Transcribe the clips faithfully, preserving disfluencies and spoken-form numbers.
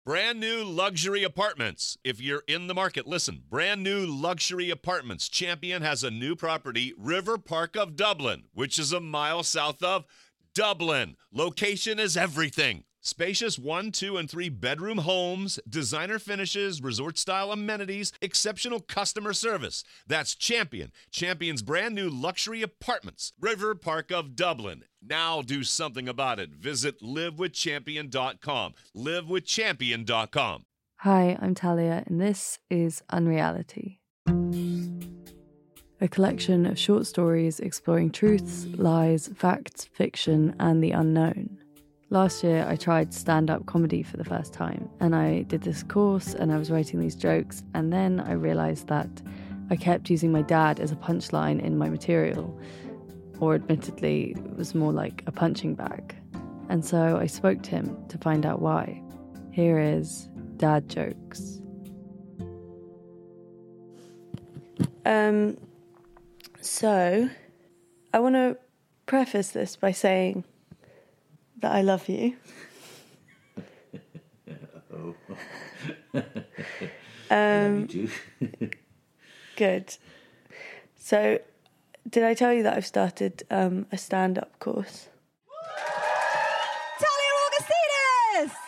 Brand new luxury apartments. If you're in the market, listen. Brand new luxury apartments. Champion has a new property, River Park of Dublin, which is a mile south of Dublin. Location is everything. Spacious one, two, and three bedroom homes, designer finishes, resort-style amenities, exceptional customer service. That's Champion. Champion's brand new luxury apartments. River Park of Dublin. Now do something about it. Visit live with champion dot com. live with champion dot com. Hi, I'm Talia, and this is Unreality. A collection of short stories exploring truths, lies, facts, fiction, and the unknown. Last year, I tried stand-up comedy for the first time, and I did this course, and I was writing these jokes, and then I realised that I kept using my dad as a punchline in my material, or admittedly, it was more like a punching bag. And so I spoke to him to find out why. Here is Dad Jokes. Um, so, I want to preface this by saying that I love you. Oh. um, you too. Good. So, did I tell you that I've started um, a stand-up course? Talia Augustinus!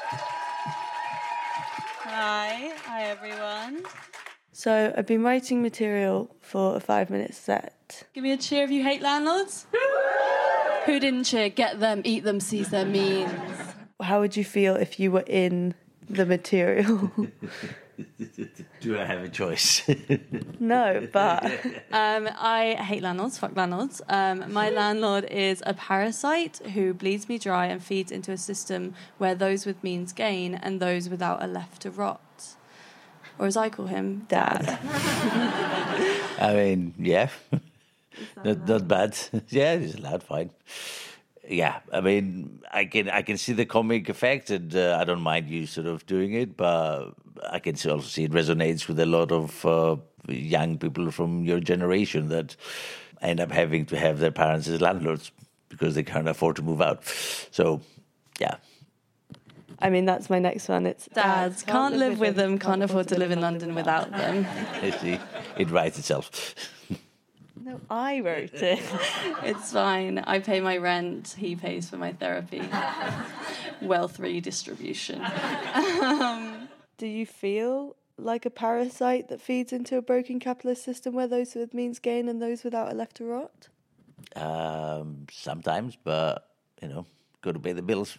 Hi, hi everyone. So, I've been writing material for a five-minute set. Give me a cheer if you hate landlords. Who didn't cheer? Get them, eat them, seize their means. How would you feel if you were in the material? Do I have a choice? No, but... Um, I hate landlords, fuck landlords. Um, my landlord is a parasite who bleeds me dry and feeds into a system where those with means gain and those without are left to rot. Or as I call him, Dad. I mean, yeah. Not, not bad. Yeah, it's allowed, fine. Yeah, I mean, I can I can see the comic effect, and uh, I don't mind you sort of doing it, but I can also see it resonates with a lot of uh, young people from your generation that end up having to have their parents as landlords because they can't afford to move out. So, yeah. I mean, that's my next one. It's Dads, can't, can't live with them, can't afford to live in London without them. See, it writes itself. No, I wrote it. It's fine. I pay my rent. He pays for my therapy. Wealth redistribution. Um, Do you feel like a parasite that feeds into a broken capitalist system where those with means gain and those without are left to rot? Um, sometimes, but, you know, got to pay the bills.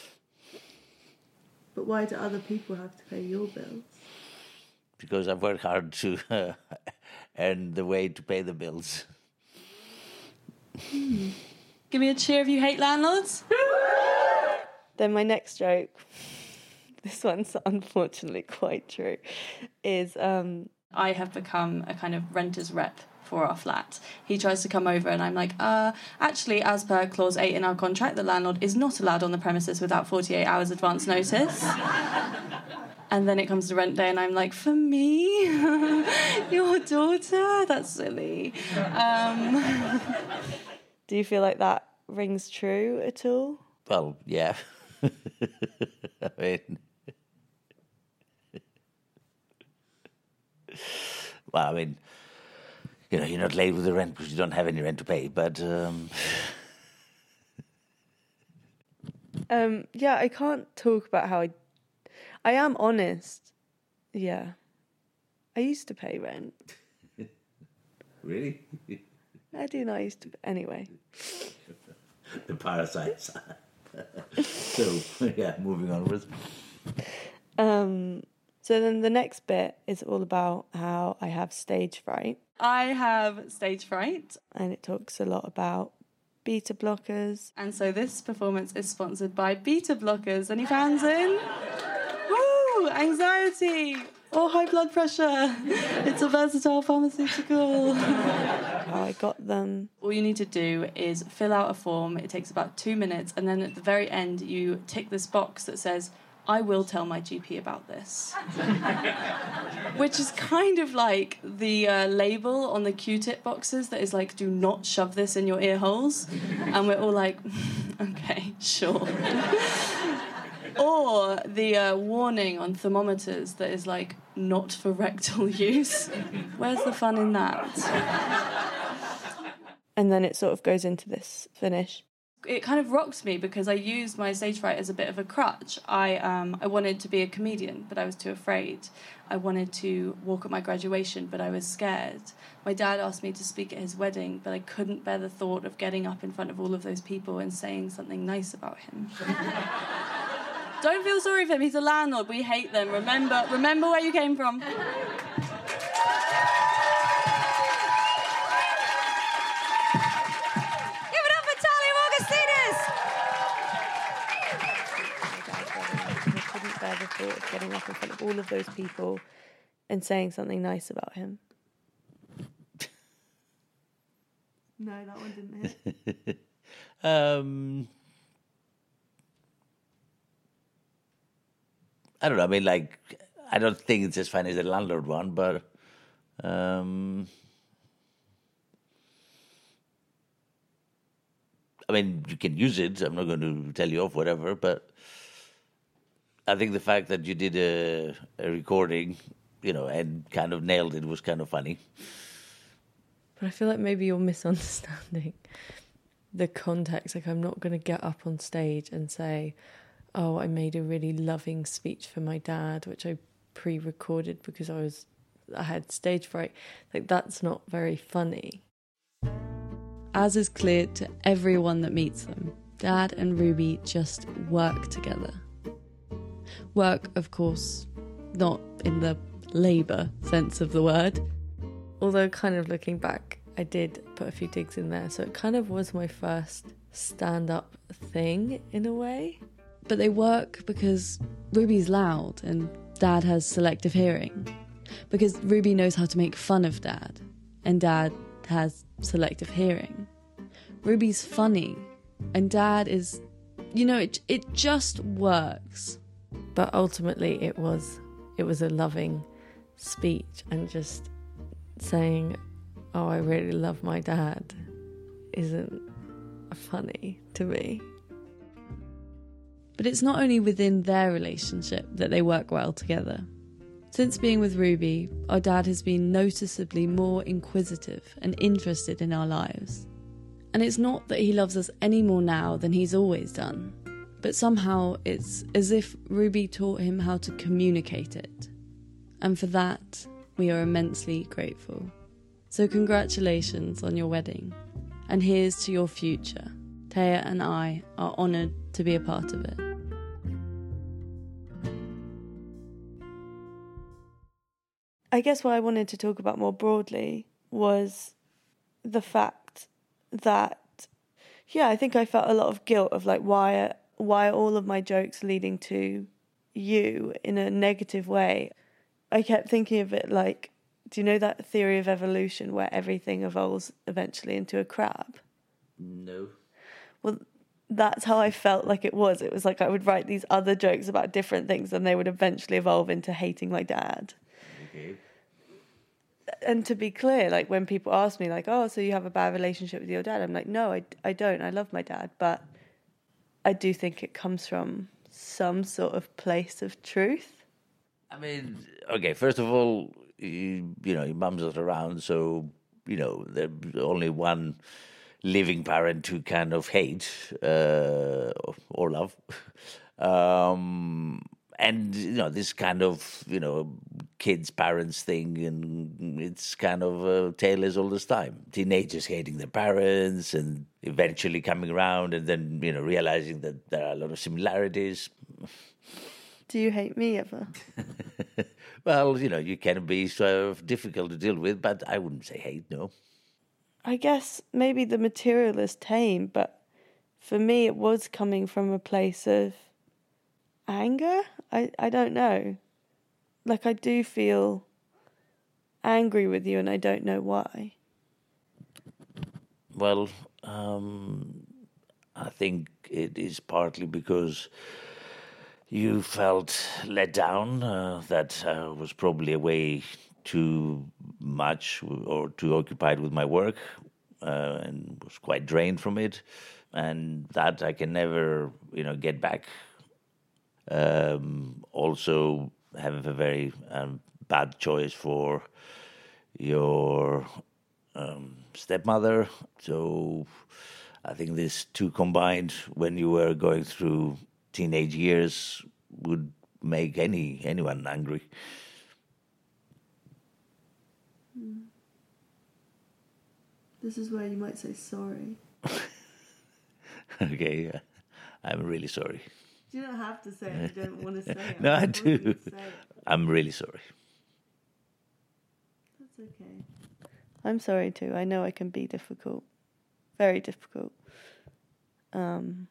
But why do other people have to pay your bills? Because I've worked hard to uh, earn the way to pay the bills. Hmm. Give me a cheer if you hate landlords. Then my next joke, this one's unfortunately quite true, is... Um, I have become a kind of renter's rep for our flat. He tries to come over and I'm like, uh, actually, as per clause eight in our contract, the landlord is not allowed on the premises without forty-eight hours advance notice. And then it comes to rent day and I'm like, for me? Your daughter? That's silly. Um... Do you feel like that rings true at all? Well, yeah. I mean... Well, I mean, you know, you're not late with the rent because you don't have any rent to pay, but... Um... um, yeah, I can't talk about how I... I am honest. Yeah. I used to pay rent. Really? I do know I used to... Anyway. The parasites. So, yeah, moving onwards. Um... So then the next bit is all about how I have stage fright. I have stage fright. And it talks a lot about beta blockers. And so this performance is sponsored by beta blockers. Any fans in? Woo! Anxiety! Or high blood pressure. It's a versatile pharmaceutical. How I got them. All you need to do is fill out a form. It takes about two minutes. And then at the very end, you tick this box that says, I will tell my G P about this. Which is kind of like the uh, label on the Q-tip boxes that is like, do not shove this in your ear holes. And we're all like, okay, sure. Or the uh, warning on thermometers that is like, not for rectal use. Where's the fun in that? And then it sort of goes into this finish. It kind of rocked me because I used my stage fright as a bit of a crutch. I um I wanted to be a comedian, but I was too afraid. I wanted to walk at my graduation, but I was scared. My dad asked me to speak at his wedding, but I couldn't bear the thought of getting up in front of all of those people and saying something nice about him. Don't feel sorry for him, he's a landlord, we hate them. Remember, remember where you came from. The thought of getting up in front of all of those people and saying something nice about him. No, that one didn't hit. um, I don't know. I mean, like, I don't think it's as funny as the landlord one, but um, I mean, you can use it. I'm not going to tell you off, whatever, but I think the fact that you did a, a recording, you know, and kind of nailed it was kind of funny. But I feel like maybe you're misunderstanding the context. Like, I'm not going to get up on stage and say, oh, I made a really loving speech for my dad, which I pre-recorded because I was, I had stage fright. Like, that's not very funny. As is clear to everyone that meets them, Dad and Ruby just work together. Work, of course, not in the labour sense of the word. Although, kind of looking back, I did put a few digs in there, so it kind of was my first stand-up thing, in a way. But they work because Ruby's loud and Dad has selective hearing. Because Ruby knows how to make fun of Dad, and Dad has selective hearing. Ruby's funny, and Dad is... You know, it it just works. But ultimately, it was it was a loving speech, and just saying, oh, I really love my dad isn't funny to me. But it's not only within their relationship that they work well together. Since being with Ruby, our dad has been noticeably more inquisitive and interested in our lives. And it's not that he loves us any more now than he's always done, but somehow it's as if Ruby taught him how to communicate it. And for that, we are immensely grateful. So congratulations on your wedding, and here's to your future. Taya and I are honoured to be a part of it. I guess what I wanted to talk about more broadly was the fact that, yeah, I think I felt a lot of guilt of like, why, why are all of my jokes leading to you in a negative way? I kept thinking of it like, do you know that theory of evolution where everything evolves eventually into a crab? No. Well, that's how I felt like it was. It was like I would write these other jokes about different things and they would eventually evolve into hating my dad. Okay. And to be clear, like when people ask me like, oh, so you have a bad relationship with your dad? I'm like, no, I, I don't. I love my dad. But I do think it comes from some sort of place of truth. I mean, okay, first of all, you, you know, your mum's not around, so, you know, there's only one living parent to kind of hate uh, or love. Um, and, you know, this kind of, you know, kids, parents thing, and it's kind of a tale as old as time. Teenagers hating their parents and eventually coming around and then, you know, realizing that there are a lot of similarities. Do you hate me ever? Well, you know, you can be sort of difficult to deal with, but I wouldn't say hate, no. I guess maybe the material is tame, but for me it was coming from a place of anger. I, I don't know. Like, I do feel angry with you and I don't know why. Well, um, I think it is partly because you felt let down. Uh, that uh, was probably a way too much or too occupied with my work uh, and was quite drained from it. And that I can never, you know, get back. Um, also have a very um, bad choice for your um, stepmother. So I think these two combined, when you were going through teenage years, would make any anyone angry. This is where you might say sorry. Okay, uh, I'm really sorry. You don't have to say it. You don't want to say it. No, I want you do. to say it. I'm really sorry. That's okay. I'm sorry too. I know I can be difficult. Very difficult. Um,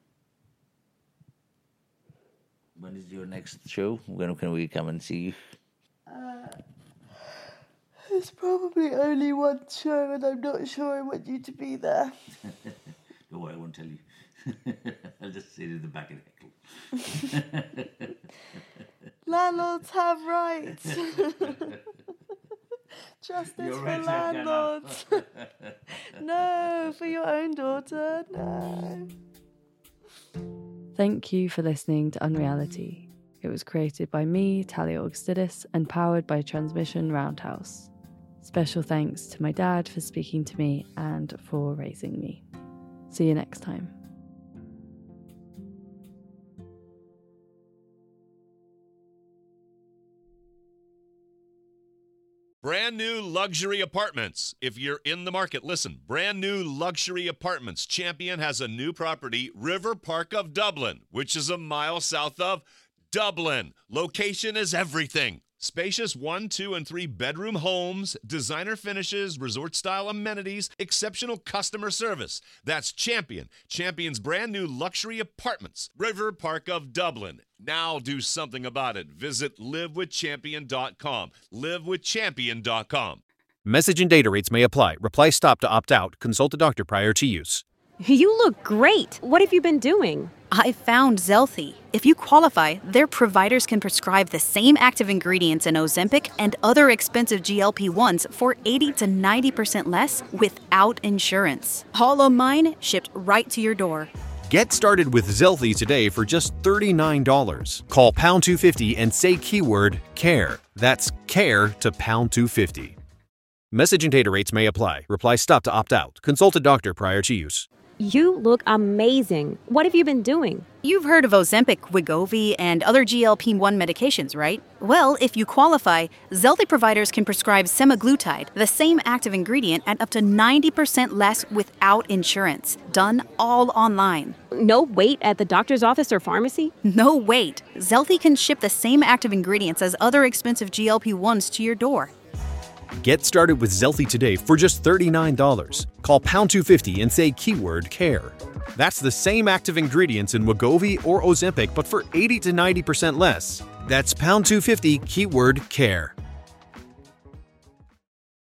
When is your next show? When can we come and see you? uh, there's probably only one show, and I'm not sure I want you to be there. No, I won't tell you. I'll just sit in the back and heckle. Landlords have rights. Justice You're for right, Jackie, landlords. No, for your own daughter, no. Thank you for listening to Unreality. It was created by me, Talia Augustidis, and powered by Transmission Roundhouse. Special thanks to my dad for speaking to me and for raising me. See you next time. Brand new luxury apartments. If you're in the market, listen. Brand new luxury apartments. Champion has a new property, River Park of Dublin, which is a mile south of Dublin. Location is everything. Spacious one, two, and three bedroom homes, designer finishes, resort-style amenities, exceptional customer service. That's Champion. Champion's brand new luxury apartments, River Park of Dublin. Now do something about it. Visit live with champion dot com. live with champion dot com. Message and data rates may apply. Reply stop to opt out. Consult a doctor prior to use. You look great. What have you been doing? I found Zelthy. If you qualify, their providers can prescribe the same active ingredients in Ozempic and other expensive G L P ones for eighty to ninety percent less without insurance. All of mine shipped right to your door. Get started with Zelthy today for just thirty-nine dollars. Call pound two fifty and say keyword CARE. That's CARE to pound two fifty. Message and data rates may apply. Reply stop to opt out. Consult a doctor prior to use. You look amazing. What have you been doing? You've heard of Ozempic, Wegovy, and other G L P one medications, right? Well, if you qualify, Zelthy providers can prescribe semaglutide, the same active ingredient, at up to ninety percent less without insurance. Done all online. No wait at the doctor's office or pharmacy? No wait. Zelthy can ship the same active ingredients as other expensive G L P ones to your door. Get started with Zelthy today for just thirty-nine dollars. Call pound two fifty and say keyword CARE. That's the same active ingredients in Wegovy or Ozempic, but for eighty to ninety percent less. That's pound two fifty, keyword CARE.